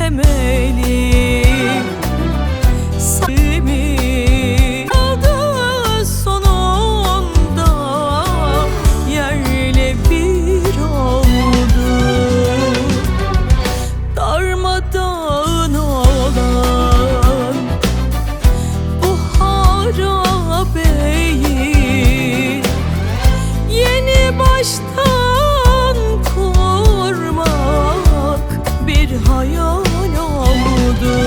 demeli. Sevimi aldı sonunda, yerle bir oldu. Darmadağın olan bu harabeyi yeni baştan kurmak bir hayal oldu.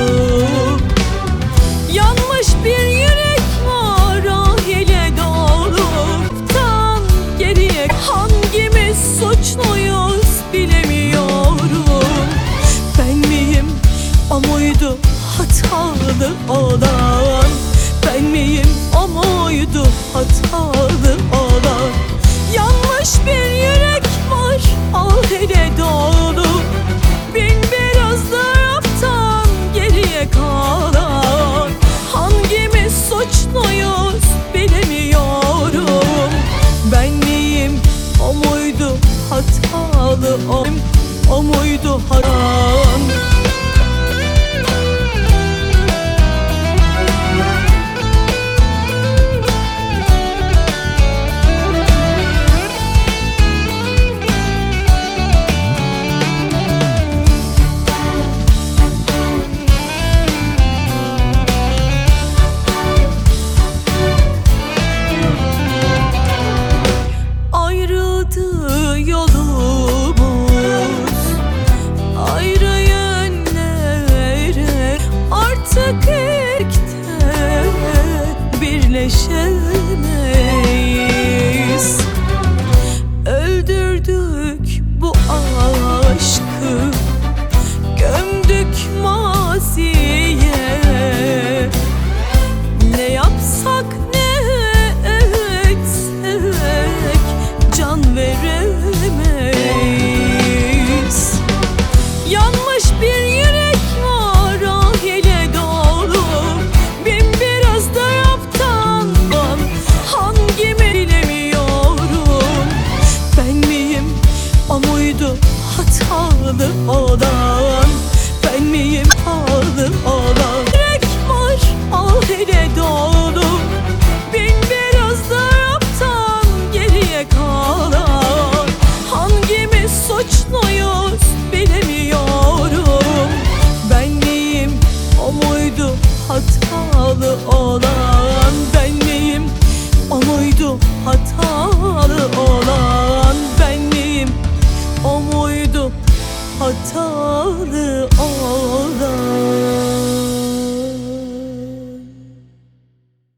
Yanmış bir yürek var, ah ile doluktan geriye. Hangimiz suçluyuz bilemiyorum. Ben miyim, o muydu hatalı olan? Ben miyim, o muydu hatalı olan? Yanmış bir yürek var, ah ile dolu. Bin bir ızdıraptan geriye kalan. Hangimiz suçluyuz bilemiyorum. Ben miyim, o muydu hatalı olan? O muydu haram? Yolumuz ayrı yönlere, artık ilkte birleşemeyiz. Öldürdük bu aşkı, gömdük maziye. Ne yapsak ne etsek can veremeyiz. Yanmış bir yürek var, ah ile dolu. Bin bir ızdıraptan hangimi bilemiyorum. Ben miyim, o muydu hatalı olan? Ben miyim hatalı olan? Yürek var, ah ile dolu.